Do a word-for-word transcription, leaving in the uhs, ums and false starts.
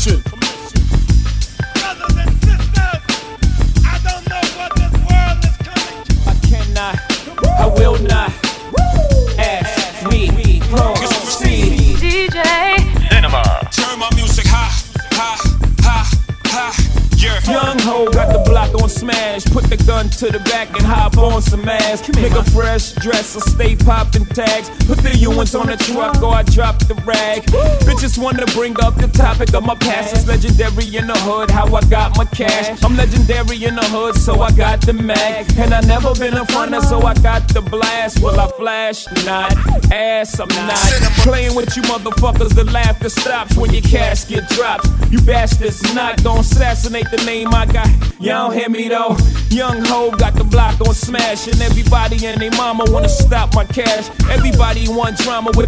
permission. Brothers and sisters, I don't know what this world is coming to. I cannot, I will not ask me proceed. D J Cinema. Turn my music high, high, high, high. Yeah. Young ho got the block on smash. Put the gun to the back and hop on some ass. Nigga fresh dress or stay popping tags. Put the U Ns on the truck or I drop the rag. Bitches wanna bring up the topic of my past. It's legendary in the hood how I got my cash. I'm legendary in the hood so I got the mag. And I never been a fronter so I got the blast. Will I flash? Not. Ass I'm not. Playing with you motherfuckers, the laughter stops when your casket drops. You bastards not gon' assassinate the name I got. Y'all don't hear me though. Young ho got the block on smash. And everybody and their mama wanna stop my cash. Everybody want drama with